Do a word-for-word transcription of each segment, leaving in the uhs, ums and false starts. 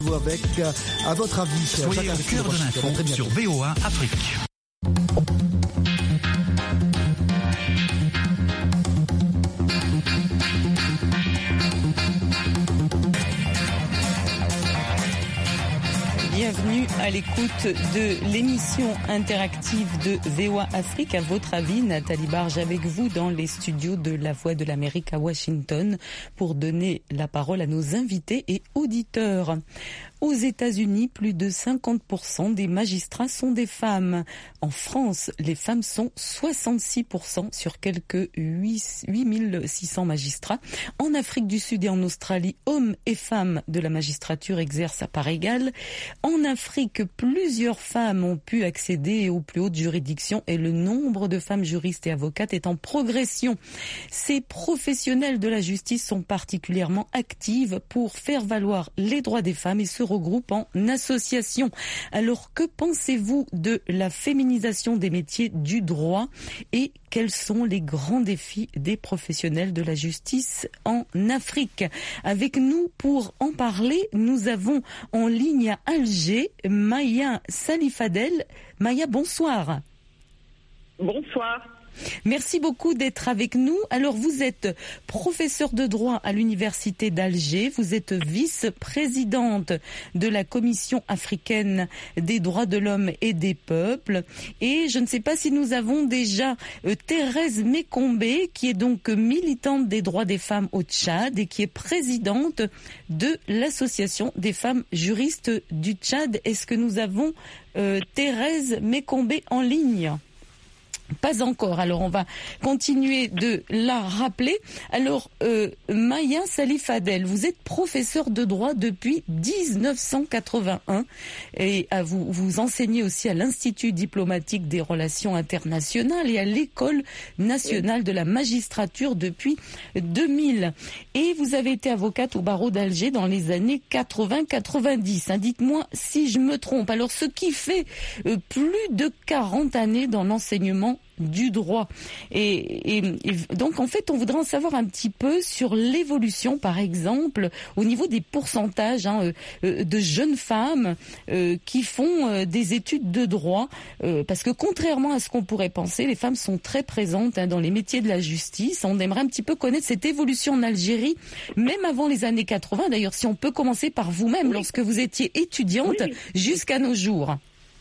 Avec, euh, à votre avis, soyez au cœur de l'info sur V O A Afrique. Bienvenue à l'écoute de l'émission interactive de V O A Afrique. À votre avis, Nathalie Barge avec vous dans les studios de La Voix de l'Amérique à Washington pour donner la parole à nos invités et auditeurs. Aux États-Unis, plus de cinquante pour cent des magistrats sont des femmes. En France, les femmes sont soixante-six pour cent sur quelques huit mille six cents magistrats. En Afrique du Sud et en Australie, hommes et femmes de la magistrature exercent à part égale. En Afrique, plusieurs femmes ont pu accéder aux plus hautes juridictions et le nombre de femmes juristes et avocates est en progression. Ces professionnels de la justice sont particulièrement actives pour faire valoir les droits des femmes et se regroupent en association. Alors, que pensez-vous de la féminisation des métiers du droit et quels sont les grands défis des professionnels de la justice en Afrique? Avec nous pour en parler, nous avons en ligne à Alger Maya Salifadel. Maya, bonsoir. Bonsoir. Merci beaucoup d'être avec nous. Alors, vous êtes professeure de droit à l'Université d'Alger. Vous êtes vice-présidente de la Commission africaine des droits de l'homme et des peuples. Et je ne sais pas si nous avons déjà euh, Thérèse Mekombé, qui est donc militante des droits des femmes au Tchad et qui est présidente de l'Association des femmes juristes du Tchad. Est-ce que nous avons euh, Thérèse Mekombé en ligne ? Pas encore. Alors, on va continuer de la rappeler. Alors, euh, Maya Salifadel, vous êtes professeure de droit depuis dix-neuf cent quatre-vingt-un et à vous, vous enseignez aussi à l'Institut diplomatique des relations internationales et à l'École nationale de la magistrature depuis deux mille. Et vous avez été avocate au barreau d'Alger dans les années quatre-vingts quatre-vingt-dix. Hein, dites-moi si je me trompe. Alors, ce qui fait euh, plus de quarante années dans l'enseignement du droit. Et, et, et donc, en fait, on voudrait en savoir un petit peu sur l'évolution, par exemple, au niveau des pourcentages hein, euh, de jeunes femmes euh, qui font euh, des études de droit. Euh, parce que contrairement à ce qu'on pourrait penser, les femmes sont très présentes hein, dans les métiers de la justice. On aimerait un petit peu connaître cette évolution en Algérie, même avant les années quatre-vingts. D'ailleurs, si on peut commencer par vous-même, oui. Lorsque vous étiez étudiante, oui. Jusqu'à nos jours.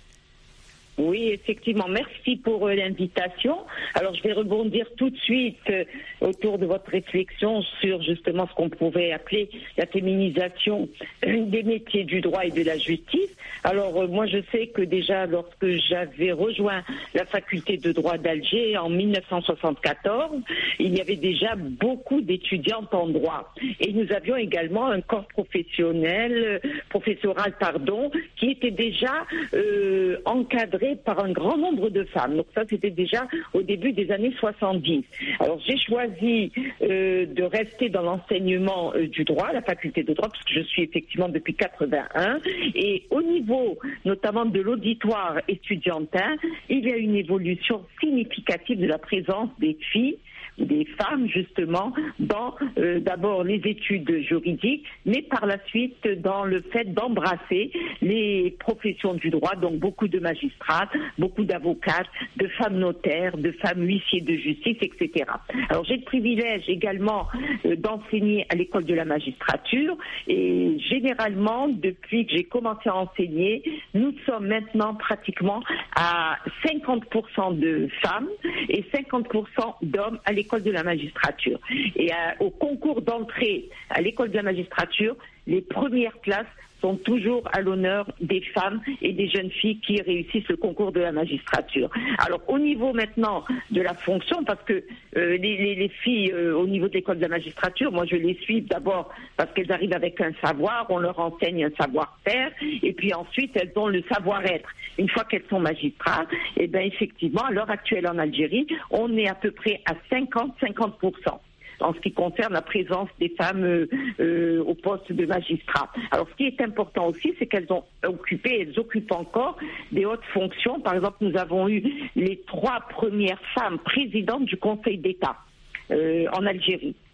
Oui, effectivement. Merci pour euh, l'invitation. Alors, je vais rebondir tout de suite euh, autour de votre réflexion sur justement ce qu'on pourrait appeler la féminisation euh, des métiers du droit et de la justice. Alors, euh, moi, je sais que déjà, lorsque j'avais rejoint la faculté de droit d'Alger en mille neuf cent soixante-quatorze, il y avait déjà beaucoup d'étudiantes en droit. Et nous avions également un corps professionnel, euh, professoral, pardon, qui était déjà euh, encadré par un grand nombre de femmes. Donc ça, c'était déjà au début des années soixante-dix. Alors j'ai choisi euh, de rester dans l'enseignement euh, du droit, la faculté de droit, parce que je suis effectivement depuis quatre-vingt-un. Et au niveau notamment de l'auditoire estudiantin, il y a une évolution significative de la présence des filles, des femmes justement dans euh, d'abord les études juridiques, mais par la suite dans le fait d'embrasser les professions du droit, donc beaucoup de magistrats, beaucoup d'avocates, de femmes notaires, de femmes huissiers de justice, et cetera. Alors j'ai le privilège également euh, d'enseigner à l'école de la magistrature et généralement depuis que j'ai commencé à enseigner, nous sommes maintenant pratiquement à cinquante pour cent de femmes et cinquante pour cent d'hommes à l'école de la magistrature. Et à, au concours d'entrée à l'école de la magistrature, les premières places sont toujours à l'honneur des femmes et des jeunes filles qui réussissent le concours de la magistrature. Alors au niveau maintenant de la fonction, parce que euh, les, les, les filles euh, au niveau de l'école de la magistrature, moi je les suis d'abord parce qu'elles arrivent avec un savoir, on leur enseigne un savoir-faire, et puis ensuite elles ont le savoir-être. Une fois qu'elles sont magistrats, et bien effectivement, à l'heure actuelle en Algérie, on est à peu près à cinquante à cinquante pour cent. En ce qui concerne la présence des femmes euh, euh, au poste de magistrat. Alors, ce qui est important aussi, c'est qu'elles ont occupé, elles occupent encore des hautes fonctions. Par exemple, nous avons eu les trois premières femmes présidentes du Conseil d'État euh, en Algérie.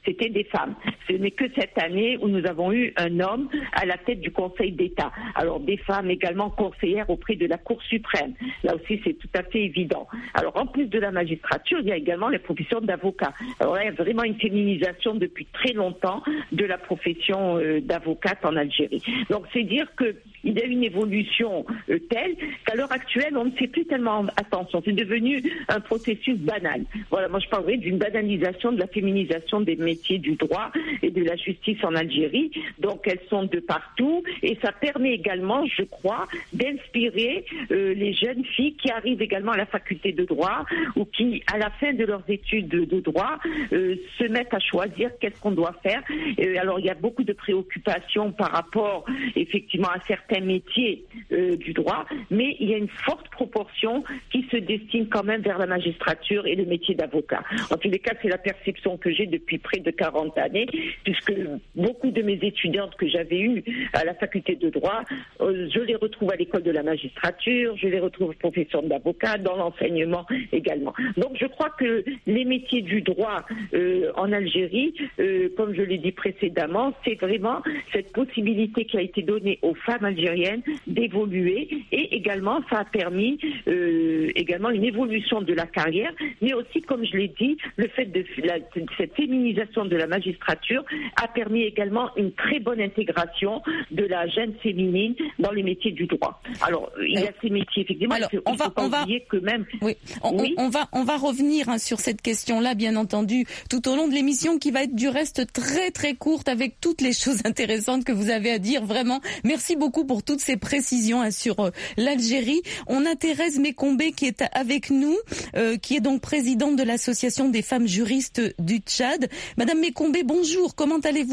c'était des femmes. Ce n'est que cette année où nous avons eu un homme à la tête du Conseil d'État. Alors des femmes également conseillères auprès de la Cour suprême. Là aussi, c'est tout à fait évident. Alors en plus de la magistrature, il y a également les professions d'avocats. Alors là, il y a vraiment une féminisation depuis très longtemps de la profession euh, d'avocate en Algérie. Donc c'est dire qu'il y a une évolution euh, telle qu'à l'heure actuelle, on ne fait plus tellement attention. C'est devenu un processus banal. Voilà, moi je parlerai d'une banalisation de la féminisation des métiers du droit et de la justice en Algérie. Donc elles sont de partout et ça permet également, je crois, d'inspirer euh, les jeunes filles qui arrivent également à la faculté de droit ou qui, à la fin de leurs études de, de droit, euh, se mettent à choisir qu'est-ce qu'on doit faire. Euh, alors il y a beaucoup de préoccupations par rapport effectivement à certains métiers euh, du droit, mais il y a une forte proportion qui se destine quand même vers la magistrature et le métier d'avocat. En tous les cas, c'est la perception que j'ai depuis près de quarante années, puisque beaucoup de mes étudiantes que j'avais eues à la faculté de droit, euh, je les retrouve à l'école de la magistrature, je les retrouve professeurs d'avocat, dans l'enseignement également. Donc je crois que les métiers du droit euh, en Algérie, euh, comme je l'ai dit précédemment, c'est vraiment cette possibilité qui a été donnée aux femmes algériennes d'évoluer et également ça a permis euh, également une évolution de la carrière, mais aussi, comme je l'ai dit, le fait de la, cette féminisation de la magistrature a permis également une très bonne intégration de la jeune féminine dans les métiers du droit. Alors, il y a ces métiers, effectivement, alors, il ne faut va, pas oublier va, que même... Oui, on, oui. On, on, va, on va revenir hein, sur cette question-là, bien entendu, tout au long de l'émission, qui va être du reste très très courte, avec toutes les choses intéressantes que vous avez à dire, vraiment. Merci beaucoup pour toutes ces précisions hein, sur euh, l'Algérie. On a Thérèse Mekombé qui est avec nous, euh, qui est donc présidente de l'Association des femmes juristes du Tchad. Madame Mekombé, bonjour, comment allez-vous ?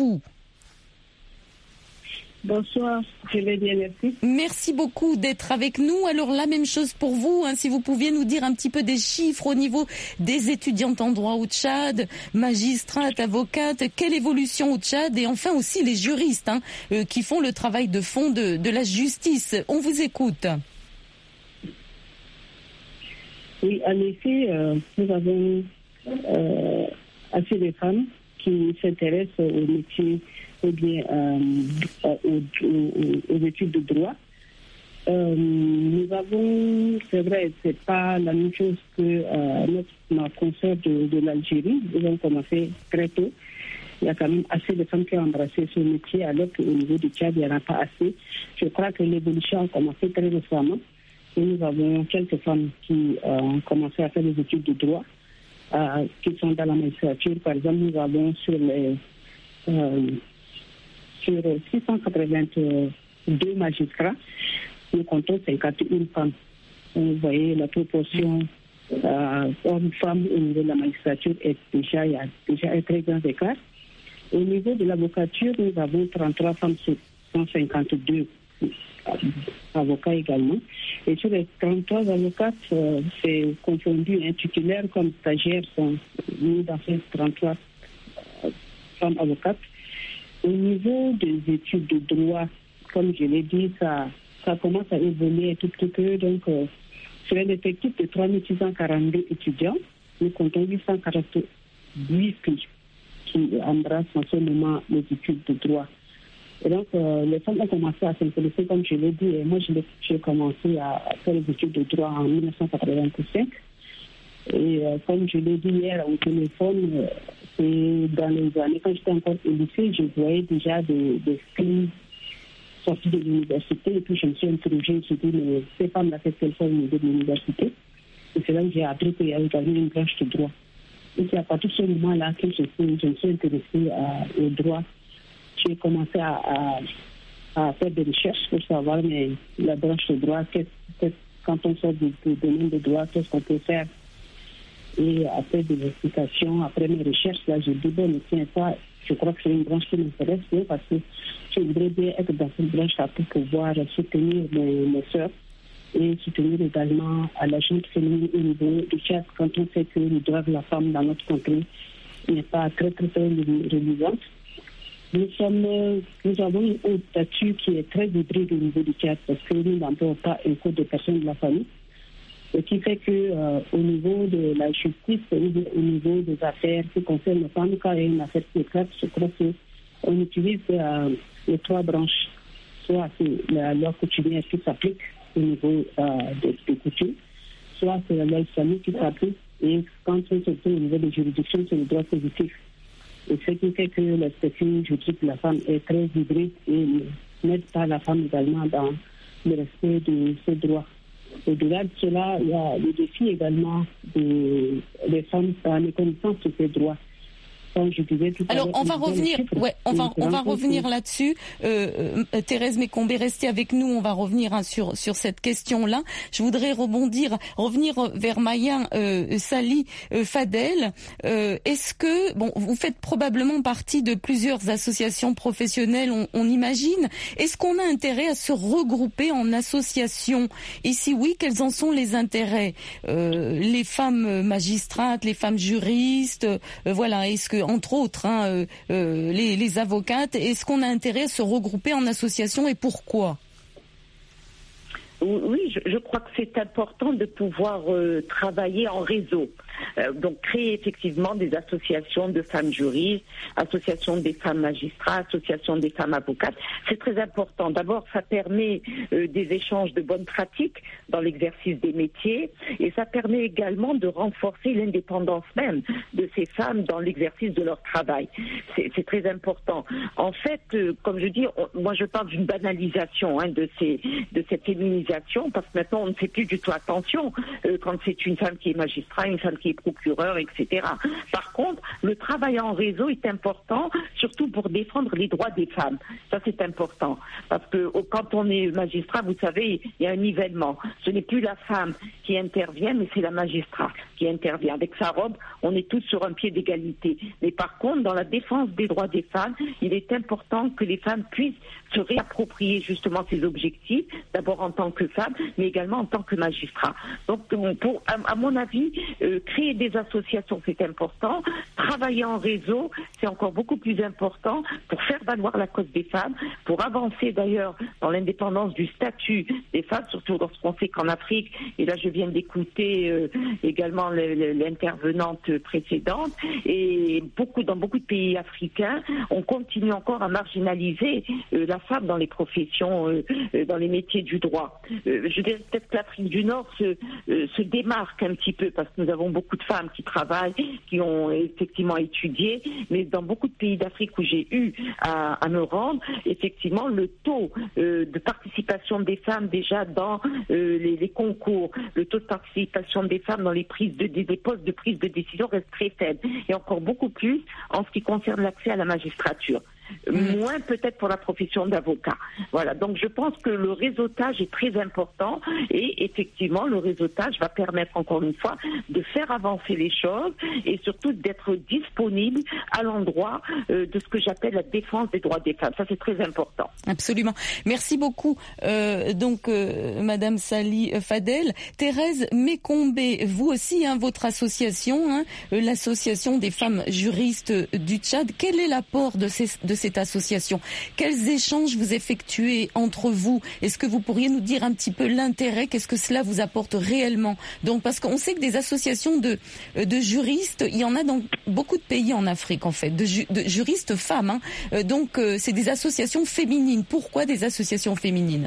Bonsoir, je vais bien, merci. Merci beaucoup d'être avec nous. Alors la même chose pour vous, hein, si vous pouviez nous dire un petit peu des chiffres au niveau des étudiantes en droit au Tchad, magistrates, avocates, quelle évolution au Tchad et enfin aussi les juristes hein, euh, qui font le travail de fond de, de la justice. On vous écoute. Oui, en effet, euh, nous avons euh, assez de femmes qui s'intéressent aux métiers ou bien euh, aux, aux, aux études de droit. Euh, nous avons, c'est vrai, c'est pas la même chose que euh, notre, notre concert de, de l'Algérie. Ils ont commencé très tôt. Il y a quand même assez de femmes qui ont embrassé ce métier, alors qu'au niveau du Tchad, il n'y en a pas assez. Je crois que l'évolution a commencé très récemment. Et nous avons quelques femmes qui euh, ont commencé à faire des études de droit, euh, qui sont dans la magistrature. Par exemple, nous avons sur les euh, sur six cent quatre-vingt-deux magistrats, nous comptons cinquante et une femmes. Vous voyez, la proportion euh, hommes-femmes au niveau de la magistrature est déjà, il y a déjà un très grand écart. Au niveau de l'avocature, nous avons trente-trois femmes sur cent cinquante-deux avocats également. Et sur les trente-trois avocates, euh, c'est confondu, un titulaire comme stagiaires sont mis dans ces trente-trois euh, femmes avocates. Au niveau des études de droit, comme je l'ai dit, ça, ça commence à évoluer un tout petit peu. Donc, euh, sur un effectif de trois mille six cent quarante-deux étudiants, nous comptons huit cent quarante-huit filles qui embrassent en ce moment les études de droit. Et donc, euh, les femmes ont commencé à s'intéresser, comme je l'ai dit, et moi, j'ai commencé à faire les études de droit en mille neuf cent quatre-vingt-cinq. Et euh, comme je l'ai dit hier au téléphone, euh, c'est dans les années, quand j'étais encore au lycée, je voyais déjà des, des filles sorties de l'université, et puis je me suis interrogée, je me suis dit, mais ces femmes-là, qu'est-ce qu'elles font au niveau de l'université? Et c'est là que j'ai appris qu'il y avait également une branche de droit. Et c'est à partir de ce moment-là que je, je me suis intéressée à, au droit. J'ai commencé à, à, à faire des recherches pour savoir, mais la branche de droit, qu'est-ce, qu'est-ce, quand on sort du, du domaine de droit, qu'est-ce qu'on peut faire? Et après des explications, après mes recherches, là, j'ai dit, bon, mais tiens, ça, je crois que c'est une branche qui m'intéresse bien parce que je voudrais bien être dans cette branche-là pour pouvoir soutenir mes, mes soeurs et soutenir également à la jeune féminine au niveau du Tchad quand on sait que le droit de la femme dans notre contrée n'est pas très, très, très reluisante. Nous, sommes, nous avons une haute statut qui est très hybride au niveau du Tchad parce que nous n'avons pas un code de personnes de la famille. Ce qui fait que euh, au niveau de la justice, au niveau des affaires qui concernent les femmes, quand il y a une affaire qui éclate, je crois qu'on utilise euh, les trois branches. Soit c'est la loi coutumière qui s'applique au niveau euh, des de coutumes, soit c'est la loi islamique qui s'applique, et quand on se trouve au niveau des juridictions, c'est le droit positif. Et ce qui fait que le statut juridique de la femme est très hybride et n'aide pas la femme également dans le respect de ses droits. Au-delà de cela, il y a le défi également de, des femmes à la méconnaissance de ses droits. Je disais tout Alors à on va revenir, ouais, on va on va revenir là-dessus. Euh, euh, Thérèse Mekombé, restez avec nous. On va revenir hein, sur sur cette question-là. Je voudrais rebondir, revenir vers Maya euh, Sali euh, Fadel. Euh, est-ce que bon, vous faites probablement partie de plusieurs associations professionnelles, on, on imagine. Est-ce qu'on a intérêt à se regrouper en association? Et si oui, quels en sont les intérêts? euh, Les femmes magistrates, les femmes juristes, euh, voilà. Est-ce que entre autres, hein, euh, euh, les, les avocates, est-ce qu'on a intérêt à se regrouper en association et pourquoi? Oui, je, je crois que c'est important de pouvoir euh, travailler en réseau. Euh, donc créer effectivement des associations de femmes juristes, associations des femmes magistrats, associations des femmes avocates. C'est très important. D'abord, ça permet euh, des échanges de bonnes pratiques dans l'exercice des métiers et ça permet également de renforcer l'indépendance même de ces femmes dans l'exercice de leur travail. C'est, c'est très important. En fait, euh, comme je dis, on, moi je parle d'une banalisation hein, de, ces, de cette féminisation parce que maintenant on ne fait plus du tout attention euh, quand c'est une femme qui est magistrat, une femme qui est procureur, et cetera. Par contre, le travail en réseau est important, surtout pour défendre les droits des femmes. Ça, c'est important. Parce que quand on est magistrat, vous savez, il y a un nivellement. Ce n'est plus la femme qui intervient, mais c'est la magistrat qui intervient. Avec sa robe, on est tous sur un pied d'égalité. Mais par contre, dans la défense des droits des femmes, il est important que les femmes puissent se réapproprier justement ces objectifs, d'abord en tant que femme, mais également en tant que magistrat. Donc, pour, à, à mon avis, euh, créer des associations, c'est important. Travailler en réseau, c'est encore beaucoup plus important pour faire valoir la cause des femmes, pour avancer d'ailleurs dans l'indépendance du statut des femmes, surtout lorsqu'on sait qu'en Afrique, et là je viens d'écouter euh, également le, le, l'intervenante précédente, et beaucoup dans beaucoup de pays africains, on continue encore à marginaliser euh, la femme dans les professions, euh, euh, dans les métiers du droit. Euh, je dirais peut-être que l'Afrique du Nord se, euh, se démarque un petit peu parce que nous avons beaucoup de femmes qui travaillent, qui ont effectivement étudié, mais dans beaucoup de pays d'Afrique où j'ai eu à, à me rendre, effectivement, le taux euh, de participation des femmes déjà dans euh, les, les concours, le taux de participation des femmes dans les prises de des, des postes de prise de décision reste très faible, et encore beaucoup plus en ce qui concerne l'accès à la magistrature. Mmh. Moins peut-être pour la profession d'avocat. Voilà, donc je pense que le réseautage est très important et effectivement le réseautage va permettre encore une fois de faire avancer les choses et surtout d'être disponible à l'endroit euh, de ce que j'appelle la défense des droits des femmes. Ça c'est très important. Absolument. Merci beaucoup euh, donc euh, Madame Sali Fadel. Thérèse Mekombé, vous aussi, hein, votre association, hein, l'association des femmes juristes du Tchad, quel est l'apport de ces de cette association? Quels échanges vous effectuez entre vous? Est-ce que vous pourriez nous dire un petit peu l'intérêt? Qu'est-ce que cela vous apporte réellement? Donc, parce qu'on sait que des associations de, de juristes, il y en a dans beaucoup de pays en Afrique, en fait, de, ju, de juristes femmes. Hein. Donc, euh, c'est des associations féminines. Pourquoi des associations féminines?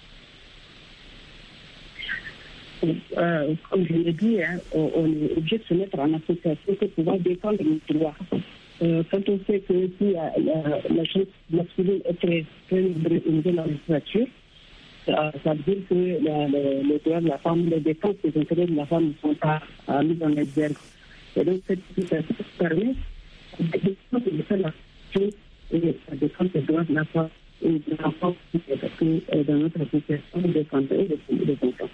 Euh, comme je l'ai dit, hein, on, on est obligé de se mettre en association pour pouvoir défendre les droits. Euh, quand on sait que si la, la, la chose masculine est très, très nombreuse au niveau de la législature, ça, ça veut dire que la, le, le droit de la femme, les défenses des intérêts de la femme ne sont pas euh, mises en exergue. Et donc, cette situation permet de faire la chose et de défendre les droits de la femme et de l'enfant, parce que euh, dans notre association, nous défendons les enfants.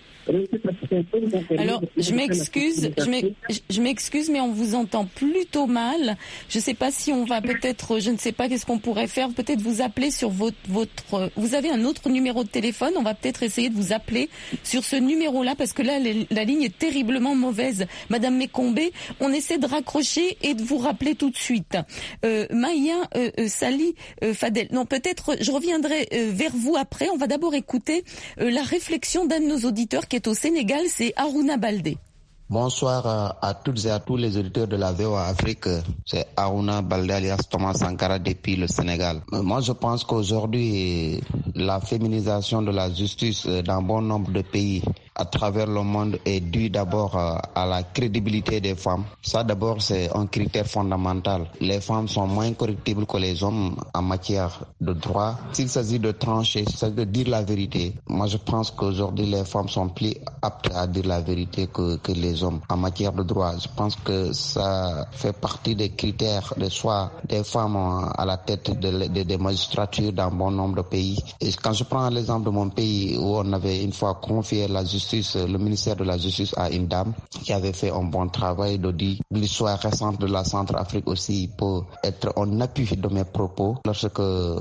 Alors, je m'excuse, je m'excuse, mais on vous entend plutôt mal. Je ne sais pas si on va peut-être, je ne sais pas qu'est-ce qu'on pourrait faire, peut-être vous appeler sur votre, votre, vous avez un autre numéro de téléphone, on va peut-être essayer de vous appeler sur ce numéro-là, parce que là, les, la ligne est terriblement mauvaise. Madame Mekombé, on essaie de raccrocher et de vous rappeler tout de suite. Euh, Maya euh, euh, Sali euh, Fadel, non, peut-être, je reviendrai euh, vers vous après. On va d'abord écouter euh, la réflexion d'un de nos auditeurs qui est au Sénégal, c'est Harouna Baldé. Bonsoir à toutes et à tous les auditeurs de la V O A Afrique. C'est Harouna Baldé alias Thomas Sankara depuis le Sénégal. Moi, je pense qu'aujourd'hui, la féminisation de la justice dans bon nombre de pays à travers le monde est due d'abord à la crédibilité des femmes. Ça, d'abord, c'est un critère fondamental. Les femmes sont moins correctibles que les hommes en matière de droit. S'il s'agit de trancher, s'il s'agit de dire la vérité, moi, je pense qu'aujourd'hui, les femmes sont plus aptes à dire la vérité que, que les hommes en matière de droit. Je pense que ça fait partie des critères de choix des femmes à la tête de, de, des magistratures dans bon nombre de pays. Et quand je prends l'exemple de mon pays où on avait une fois confié la justice, le ministère de la Justice à une dame qui avait fait un bon travail d'audit. L'histoire récente de la Centrafrique aussi peut être en appui de mes propos lorsque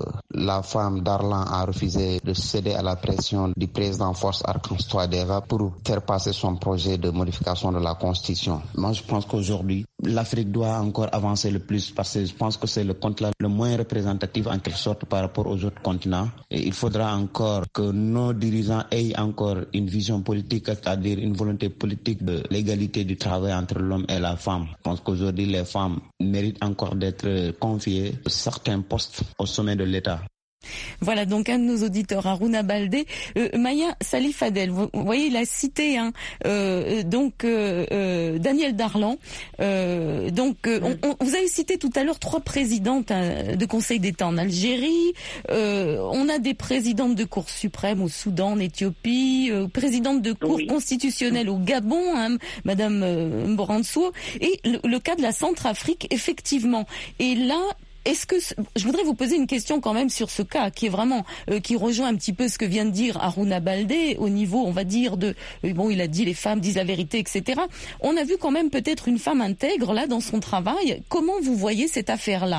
la femme d'Arlan a refusé de céder à la pression du président Force Archange Touadéra pour faire passer son projet de modification de la Constitution. Moi, je pense qu'aujourd'hui, l'Afrique doit encore avancer le plus parce que je pense que c'est le continent le moins représentatif en quelque sorte par rapport aux autres continents. Et il faudra encore que nos dirigeants aient encore une vision politique, c'est-à-dire une volonté politique de l'égalité du travail entre l'homme et la femme. Je pense qu'aujourd'hui, les femmes méritent encore d'être confiées certains postes au sommet de l'État. Voilà donc un de nos auditeurs, Harouna Baldé. Euh, Maya Salif Adel, vous, vous voyez, il a cité hein, euh, donc euh, euh, Danielle Darlan. Euh, donc euh, on, on, vous avez cité tout à l'heure trois présidentes hein, de Conseil d'État en Algérie. Euh, on a des présidentes de Cour suprême au Soudan, en Éthiopie, euh, présidente de Cour oui. constitutionnelle au Gabon, hein, Madame euh, Mboransour, et le, le cas de la Centrafrique, effectivement. Et là, est-ce que je voudrais vous poser une question quand même sur ce cas qui est vraiment euh, qui rejoint un petit peu ce que vient de dire Harouna Baldé au niveau, on va dire de euh, bon, il a dit les femmes disent la vérité, et cetera. On a vu quand même peut-être une femme intègre là dans son travail. Comment vous voyez cette affaire-là?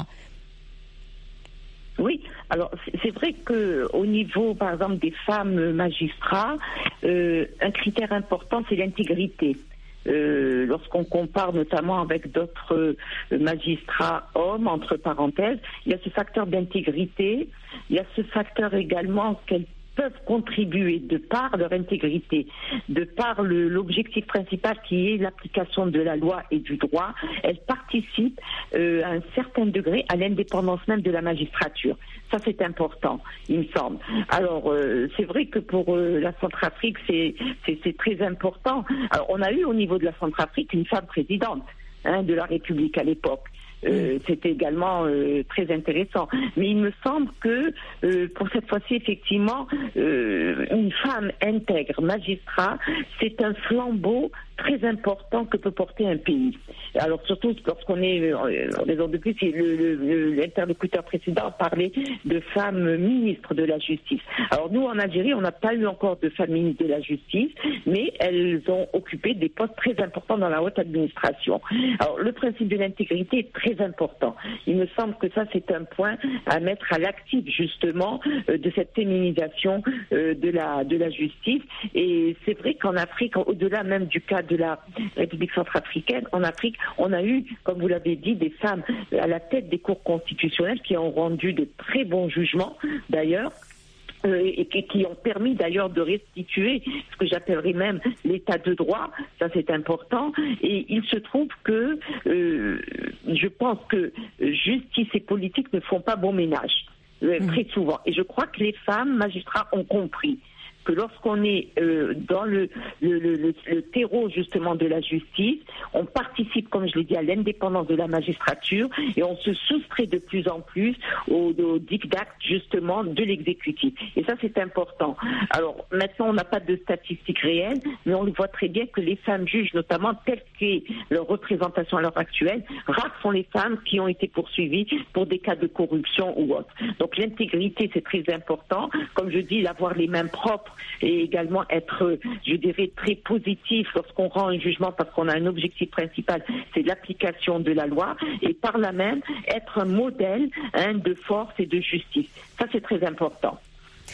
Oui, alors c'est vrai que au niveau, par exemple, des femmes magistrats, euh, un critère important, c'est l'intégrité. Euh, lorsqu'on compare notamment avec d'autres euh, magistrats hommes, entre parenthèses, il y a ce facteur d'intégrité, il y a ce facteur également qu'elles peuvent contribuer de par leur intégrité, de par le, l'objectif principal qui est l'application de la loi et du droit, elles participent euh, à un certain degré à l'indépendance même de la magistrature. Ça, c'est important, il me semble. Alors, euh, c'est vrai que pour euh, la Centrafrique, c'est, c'est, c'est très important. Alors, on a eu au niveau de la Centrafrique une femme présidente hein, de la République à l'époque. Euh, c'était également euh, très intéressant. Mais il me semble que euh, pour cette fois-ci, effectivement, euh, une femme intègre, magistrat, c'est un flambeau très important que peut porter un pays. Alors surtout lorsqu'on est, en raison de plus, le, le, l'interlocuteur précédent parlait de femmes ministres de la justice. Alors nous, en Algérie, on n'a pas eu encore de femmes ministres de la justice, mais elles ont occupé des postes très importants dans la haute administration. Alors le principe de l'intégrité est très important. Il me semble que ça, c'est un point à mettre à l'actif, justement, euh, de cette féminisation euh, de la, de la justice. Et c'est vrai qu'en Afrique, au-delà même du cas de la République centrafricaine, en Afrique, on a eu, comme vous l'avez dit, des femmes à la tête des cours constitutionnelles qui ont rendu de très bons jugements, d'ailleurs, euh, et qui ont permis d'ailleurs de restituer ce que j'appellerais même l'état de droit. Ça, c'est important. Et il se trouve que euh, je pense que justice et politique ne font pas bon ménage, euh, mmh. très souvent. Et je crois que les femmes magistrats ont compris que lorsqu'on est euh, dans le, le, le, le, le terreau justement de la justice, on participe, comme je l'ai dit, à l'indépendance de la magistrature et on se soustrait de plus en plus aux, aux dictats justement de l'exécutif. Et ça, c'est important. Alors maintenant, on n'a pas de statistiques réelles, mais on le voit très bien que les femmes juges, notamment telles qu'est leur représentation à l'heure actuelle, rares sont les femmes qui ont été poursuivies pour des cas de corruption ou autre. Donc l'intégrité, c'est très important. Comme je dis, avoir les mains propres et également être, je dirais, très positif lorsqu'on rend un jugement parce qu'on a un objectif principal, c'est l'application de la loi et par là même être un modèle hein, de force et de justice. Ça, c'est très important.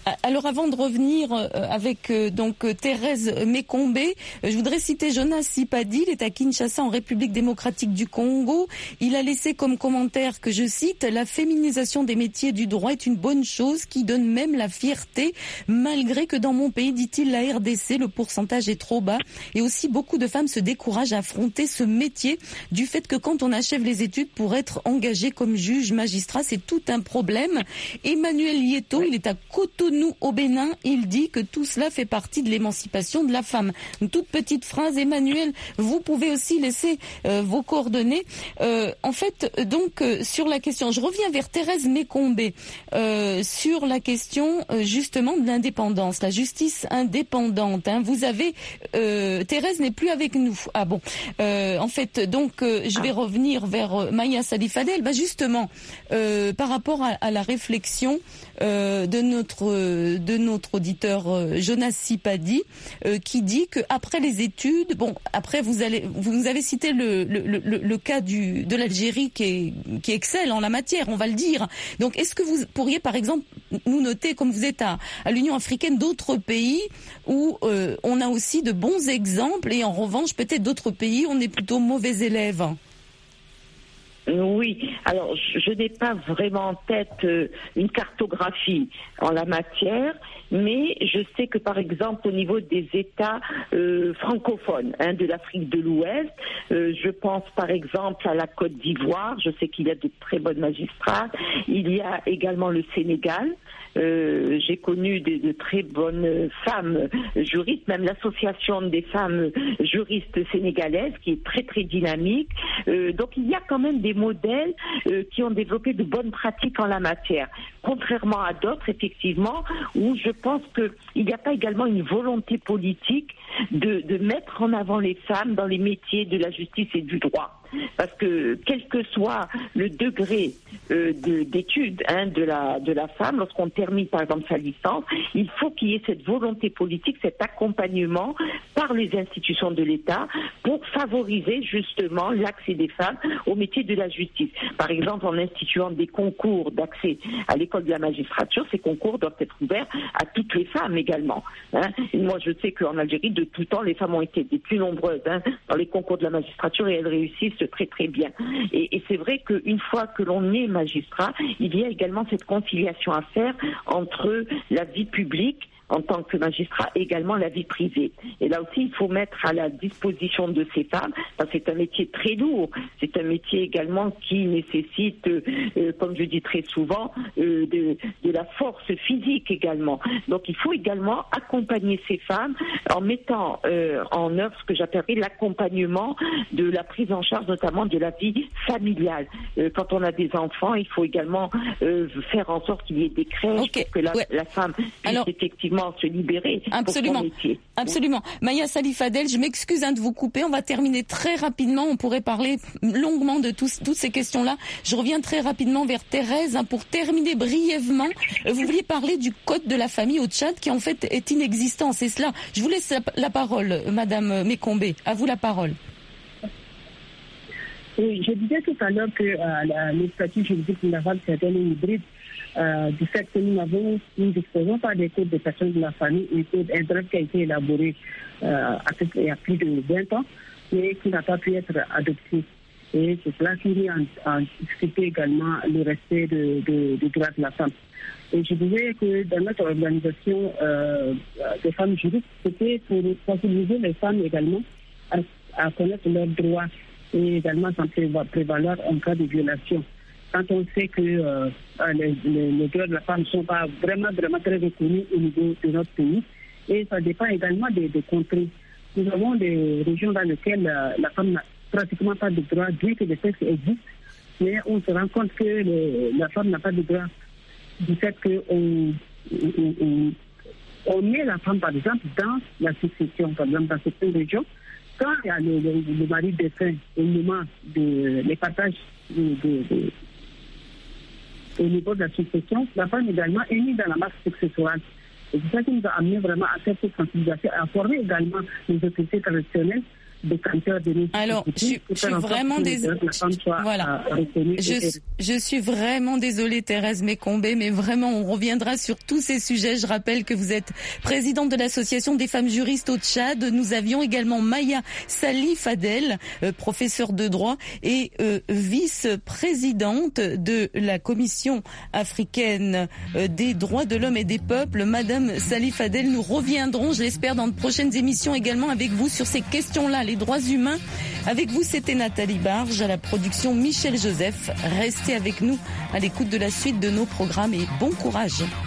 Alors avant de revenir avec donc Thérèse Mekombe, je voudrais citer Jonas Sipadi, il est à Kinshasa en République démocratique du Congo. Il a laissé comme commentaire que je cite: la féminisation des métiers du droit est une bonne chose qui donne même la fierté, malgré que dans mon pays, dit-il, la R D C, le pourcentage est trop bas et aussi beaucoup de femmes se découragent à affronter ce métier du fait que quand on achève les études pour être engagé comme juge, magistrat, c'est tout un problème. Emmanuel Lieto, il est à Cotonou au Bénin, il dit que tout cela fait partie de l'émancipation de la femme. Une toute petite phrase, Emmanuel, vous pouvez aussi laisser euh, vos coordonnées. Euh, en fait, donc, euh, sur la question, je reviens vers Thérèse Mekombe, euh, sur la question euh, justement de l'indépendance, la justice indépendante. Hein. Vous avez, euh, Thérèse n'est plus avec nous. Ah bon, euh, en fait, donc, euh, je vais revenir vers euh, Maya Salifadel. Bah justement, euh, par rapport à, à la réflexion euh, de notre de notre auditeur euh, Jonas Sipadi, euh, qui dit que après les études, bon, après vous allez, vous nous avez cité le le, le, le cas du de l'Algérie qui est qui excelle en la matière, on va le dire. Donc, est-ce que vous pourriez, par exemple, nous noter, comme vous êtes à, à l'Union africaine, d'autres pays où euh, on a aussi de bons exemples et en revanche, peut-être d'autres pays où on est plutôt mauvais élèves? Oui, alors je, je n'ai pas vraiment en tête euh, une cartographie en la matière, mais je sais que par exemple au niveau des États euh, francophones hein, de l'Afrique de l'Ouest, euh, je pense par exemple à la Côte d'Ivoire, je sais qu'il y a de très bonnes magistrats, il y a également le Sénégal. Euh, j'ai connu de, de très bonnes femmes juristes, même l'association des femmes juristes sénégalaises qui est très très dynamique. Euh, donc il y a quand même des modèles euh, qui ont développé de bonnes pratiques en la matière, contrairement à d'autres effectivement où je pense qu'il n'y a pas également une volonté politique de, de mettre en avant les femmes dans les métiers de la justice et du droit. Parce que quel que soit le degré euh, de, d'études hein, de la de la femme, lorsqu'on termine par exemple sa licence, il faut qu'il y ait cette volonté politique, cet accompagnement par les institutions de l'État pour favoriser justement l'accès des femmes au métier de la justice. Par exemple, en instituant des concours d'accès à l'école de la magistrature, ces concours doivent être ouverts à toutes les femmes également. Hein. Et moi, je sais qu'en Algérie, de tout temps, les femmes ont été les plus nombreuses hein, dans les concours de la magistrature et elles réussissent très très bien. Et, et c'est vrai qu'une fois que l'on est magistrat, il y a également cette conciliation à faire entre la vie publique en tant que magistrat, également la vie privée. Et là aussi, il faut mettre à la disposition de ces femmes, parce que c'est un métier très lourd, c'est un métier également qui nécessite, euh, comme je dis très souvent, euh, de, de la force physique également. Donc il faut également accompagner ces femmes en mettant euh, en œuvre ce que j'appellerais l'accompagnement de la prise en charge, notamment de la vie familiale. Euh, quand on a des enfants, il faut également euh, faire en sorte qu'il y ait des crèches okay. pour que la, ouais. la femme puisse Alors... effectivement se libérer Absolument. pour son métier. Absolument. Oui. Maya Salifadel, je m'excuse hein, de vous couper. On va terminer très rapidement. On pourrait parler longuement de tous, toutes ces questions-là. Je reviens très rapidement vers Thérèse hein, pour terminer brièvement. Vous vouliez parler du code de la famille au Tchad qui en fait est inexistant. C'est cela. Je vous laisse la, la parole, Madame Mekombe. À vous la parole. Oui, je disais tout à l'heure que euh, la législative juridique navale c'est un hybride. Euh, du fait que nous n'avons, nous ne disposons pas des codes des personnes de la famille, un code indirect qui a été élaboré euh, il y a plus de vingt ans, mais qui n'a pas pu être adopté. Et c'est cela qui met en, en difficulté également le respect de, de, de droits de la femme. Et je disais que dans notre organisation euh, des femmes juristes, c'était pour sensibiliser les femmes également à, à connaître leurs droits et également s'en prévaloir en cas de violation. Quand on sait que euh, les, les, les droits de la femme ne sont pas vraiment, vraiment très reconnus au niveau de notre pays, et ça dépend également des, des contrées. Nous avons des régions dans lesquelles euh, la femme n'a pratiquement pas de droits, bien que les textes existent, mais on se rend compte que le, la femme n'a pas de droits du fait qu'on on, on, on met la femme, par exemple, dans la succession, par exemple, dans certaines régions. Quand il y a le, le, le mari défunt au moment de les partages de, de, de au niveau de la succession, la femme également est mise dans la masse successorale. Et c'est ça qui nous a amené vraiment à faire cette sensibilisation, à former également les autorités traditionnelles détenteur de nos Alors, je, suis- je suis vraiment désolée. Voilà. Je, je suis vraiment désolée, Thérèse Mekombé, mais vraiment, on reviendra sur tous ces sujets. Je rappelle que vous êtes présidente de l'Association des femmes juristes au Tchad. Nous avions également Maya Salif Adel, euh, professeure de droit et euh, vice-présidente de la Commission africaine euh, des droits de l'homme et des peuples. Madame Salif Adel, nous reviendrons, je l'espère, dans de prochaines émissions également avec vous sur ces questions-là, les droits humains. Avec vous, c'était Nathalie Barge, à la production Michel Joseph. Restez avec nous à l'écoute de la suite de nos programmes et bon courage.